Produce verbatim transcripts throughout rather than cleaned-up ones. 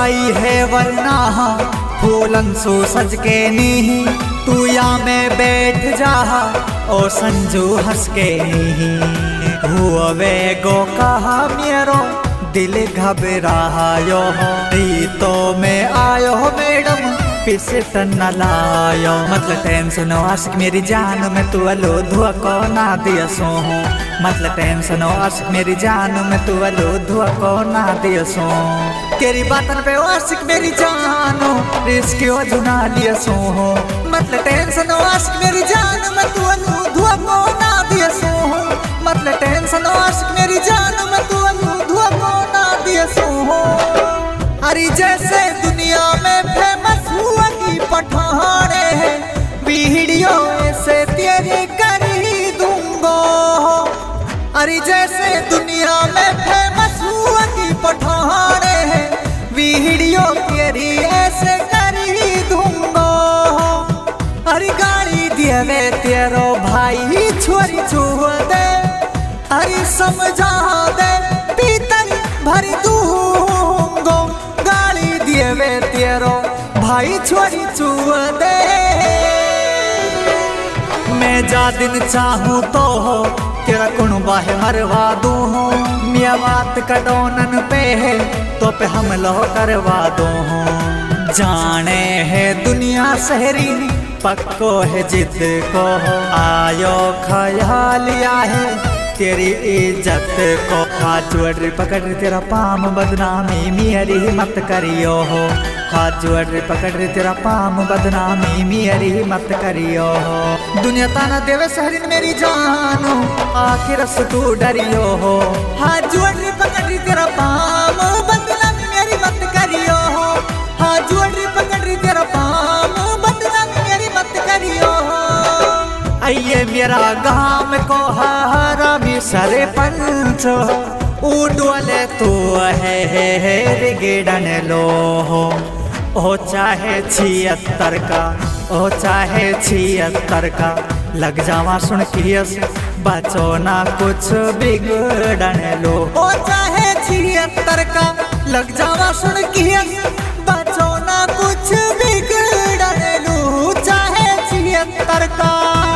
आई है वरना फूलन सो सज के नी तू या में बैठ जा और संजू हंस के नी हुआ वे गो कहा मेरो दिल घबरायो तो में आयो मैडम पिसट न लायो मतलब टेंशन आशिक मेरी जान में तू अलो धुआ को ना दिया सो मतलब टेंशन आशिक मेरी जान में तू अलो धुआ को ना दिया सो तेरी बातन पे आशिक मेरी जानो रिस्क जुना लिया सो मतलब टेंशन आशिक मेरी जान में तू अलो धुआ को ना दिया सो मतलब टेंशन आशिक मेरी जान में तू अलो धुआ को ना दिया सो अरे जैसे दुनिया में फेमस हुआ की पठाने वीडियो से तेरी कर ही दूंगा अरे जैसे दुनिया में फेमस हुआ की पठाने वीडियो तेरी ऐसे कर ही दूंगा अरे गाड़ी दिए वे तेरो भाई छोरी छुआ दे अरे समझा दे पीतल भर दूंगा वे तेरो भाई छोरी छुआ दे मैं जा दिन चाहूँ तो तेरा कुणबा है मरवा दूँ मिया बात कटोनन पे है तो पे हमलो करवा दूँ जाने है दुनिया शहरी पक्को है जिद को आयो ख्याल है तेरी इज्जत को हाथ जोड़ पकड़ तेरा पाम बदनामी मेरी मत करियो हो हाथ जोड़ पकड़ तेरा पाम बदनामी मेरी मत करियो हो दुनिया ताना देवे शहरीन मेरी जानो आखिर से तू डरियो हो हाथ जोड़ पकड़ तेरा पाम बदनामी मेरी मत करियो हो हाथ जोड़ पकड़ तेरा पाम बदनामी मेरी मत करियो हो आइए मेरा गांव को हारा भी सरे पंच उड़वले तो है रिगेडन लो हो ओ चाहे छिहत्तर का ओ चाहे छिहत्तर का लग जावा सुन कियस बचो ना कुछ बिगड़न लो ओ चाहे छिहत्तर का लग जावा सुन कियस बचो ना कुछ बिगड़न लो चाहे छिहत्तर का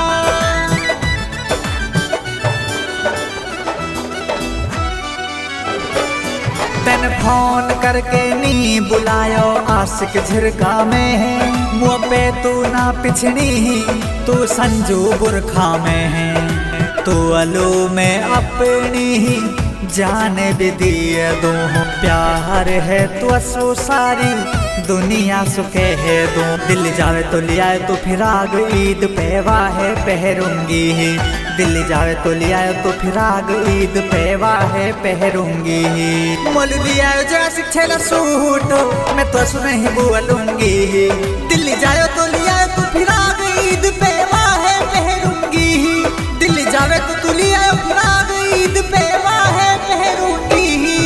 तन फोन करके नी बुलायो आशिक झिरका में है मुँह पे तू ना पिछड़ी तू संजू बुरखा में है तू अलू में अपनी जान भी दिए दो प्यार है तू असो सारी दुनिया सुखे है दो दिल जावे तो लिया तो फिर आग ईद पे वाहे पहरूंगी दिल जावे तो लिया तो फिर आग ईद पे वाहे पहरूंगी मोल लिया जैसे छेला सूट मैं तो सुन ही बोलूंगी दिल जावे तो लिया तो फिर आग ईद पे वाहे पहरूंगी दिल जावे तो तू लिया फिर आग ईद पे वाहे पहरूंगी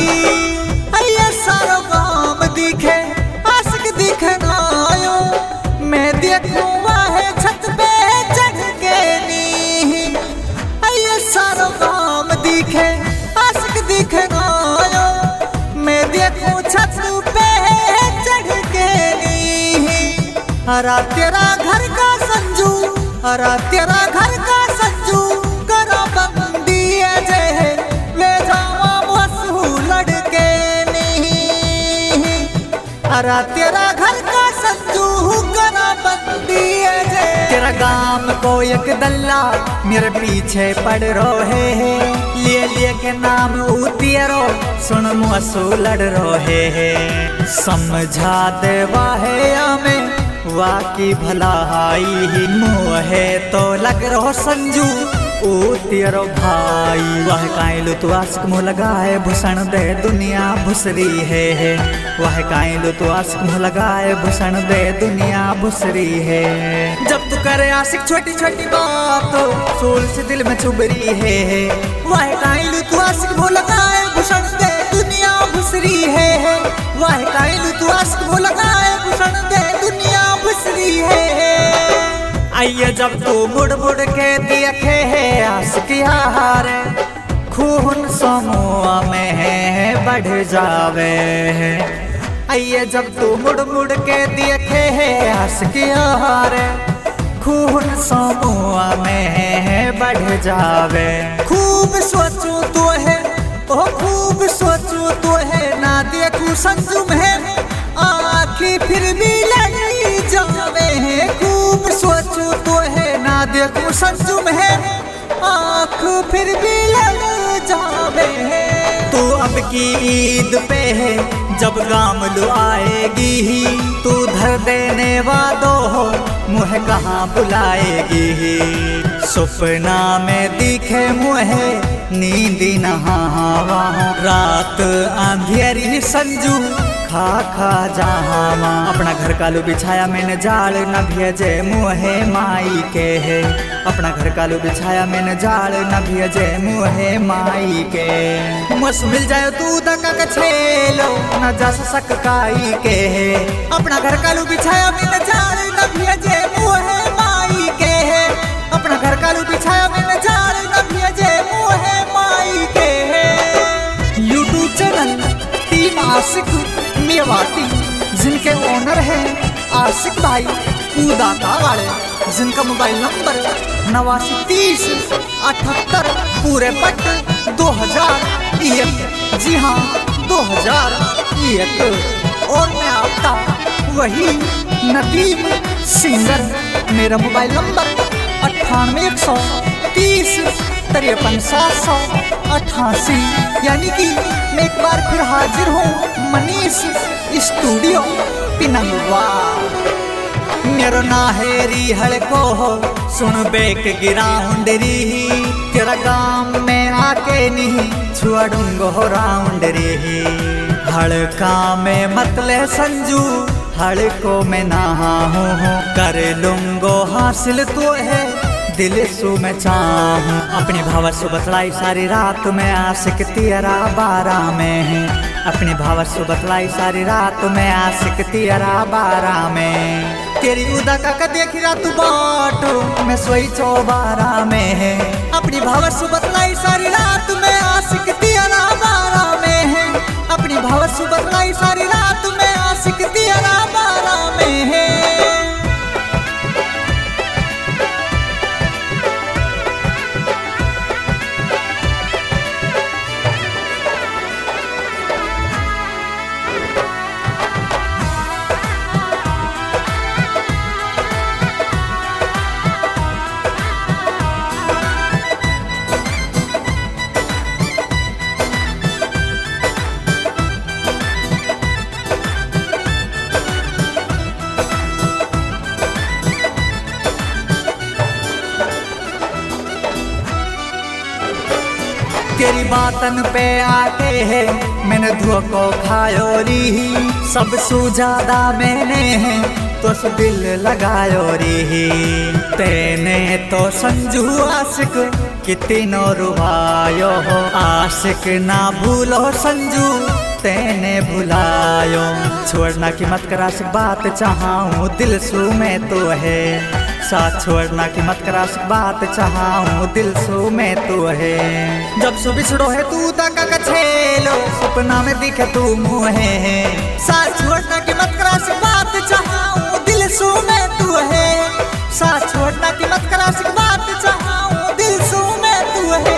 अये सारो गाम दिखे आशिक दिखना आयो मैं देखूं वाहे छत पे चढ़ के नी अये सारो गाम दिखे आशिक दिखना आयो मैं देखूं छत पे चढ़ के नी हरा तेरा घर का संजू हरा तेरा घर का संजू करो बंदी जय वे जावा बसू लड़के नी हरा तेरा घर का संजू करो बंदी जय तेरा गाम को एक दल्ला मेरे पीछे पड़ रहे है लिए लिए के नाम उतियरो सुन मुसू लड़ रहे है समझा दे वाहे हमें वाकी भलाई ही मुँह है तो लग रहो संजू ओ तेरो भाई वह काइलो तो आशिक मुँह लगाए भूषण दे दुनिया भुसरी है वह काइलो तो आशिक मुँह लगाए भूषण दे दुनिया भुसरी है जब तू करे आशिक छोटी छोटी बात सोल से दिल में चुभरी है वह काइलो तो आशिक मुँह लगाए भूषण दे दुनिया भुसरी है वह काइलो तो आशिक मुँह लगाए भूषण दे दुनिया भुसरी है आइए जब तू मुड़ मुड़ के देखे है आशिक यार खून समूह में बढ़ जावे आइए जब तू मुड़ मुड़ के देखे है आशिकी हारे, खून समूह में बढ़ जावे। खूब सोचू तो है ओ खूब सोचू तो है, ना देखू संजू में आखी फिर भी लड़ी जावे। खूब सोचू तो है, ना देखू संजू में आँख फिर भी लड़ जावे। तू अब की ईद पे है जब गाम लो आएगी, तू धर देने वादो हो मुझे कहाँ बुलाएगी। सपना में दिखे मुझे नींद नहावा, रात अंधेरी संजू खा खा जहाँ। अपना घर कालू बिछाया मैंने जाल न भेजे मुहे माई के है, अपना घर कालू बिछाया मैंने जाल न भेजे मुहे माई के। मस मिल जाए तू दका का छेलो न जा सक काई के है, अपना घर कालू बिछाया मैंने जाल न भेजे मुहे माई के है, अपना घर कालू बिछाया मैंने जाल न भेजे मुहे माई के है। यूट्यूब चैनल टीम आशिक मेवाती, जिनके ओनर हैं आशिक भाई उदाता वाले, जिनका मोबाइल नंबर नवासी तीस अठहत्तर पूरे पट दो हजार एक। जी हाँ दो हजार एक। और मैं आपका वही नदीम सिंगर, मेरा मोबाइल नंबर अट्ठानवे एक सौ तीस तिरपन सात सौ अट्ठासी। यानी कि मैं एक बार फिर हाजिर हूँ मनीष स्टूडियो पिनंगवा। मेरो नाहेरी हड़को हो सुन बेक गिराउंडरी, तेरा गांव में आके नहीं छुआडूंगो हो राउंडरी। हड़का में मतले संजू हड़को में नहा हूँ, कर लूंगो हासिल तो है दिल सु में चाहूं। अपनी भाव सु बतलाई सारी रात में आशिक तेरा बारा में है, अपनी भाव सु बतलाई सारी रात में आशिक तेरा बारा में। तेरी उदा का देखी रात बाटो मैं सोई चौबारा में है, अपनी भाव सु बतलाई सारी रात में आशिक तेरा बारा में है, अपनी भाव सु बतलाई सारी रात में आशिक तेरा बारा में है। तेरी बातन पे आके है मैंने धोखो खायो री, सब सु ज्यादा मैंने है तो सु दिल लगायो री। तेने तो संजू आशिक कितनो रुवायो हो, आशिक ना भूलो संजू तेने भुलायो। छोड़ना की मत कर आशिक बात चाहूँ दिल सु में तो है, साथ छोड़ना की मत कर आशिक बात चाहूँ दिल सु में तो है। जब सु बिछड़ो है तू तका का छेलो सपना में दिखे तू मुहे है, साथ छोड़ना की मत कर आशिक बात चाहूँ दिल सु में तू है, साथ छोड़ना की मत कर आशिक बात चाहूँ दिल सु में तू है।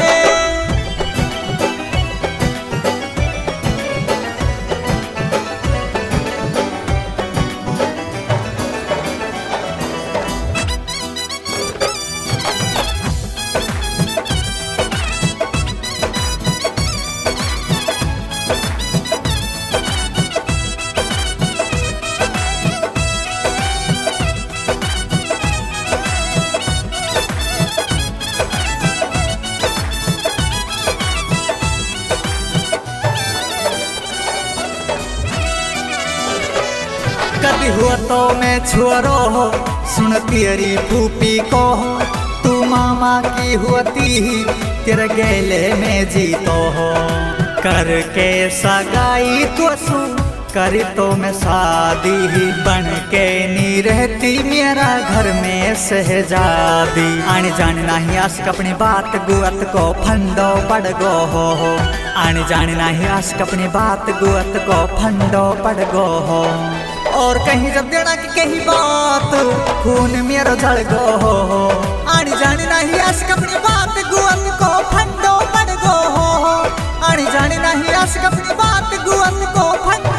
कभी हुआ तो मैं छोरो हो सुन तेरी फूफी को, तू मामा की होती तेरे गेले में जीतो हो। करके सगाई तो सु करी तो मैं शादी बन के नी रहती मेरा घर में शहजादी। आने जाने नहीं आशिक अपनी बात गुअत को फंडो पड़ गो हो हो। आने जाने नहीं आशिक अपनी बात गुअत को फंडो पड़ गो हो। और कहीं जब देना की कहीं बात खून मेरा झड़ गो हो। आने जाने नहीं आशिक अपनी बात गुअत को फंडो पड़ गो हो। आने जाने नहीं आशिक अपनी बात गुअत को फंडो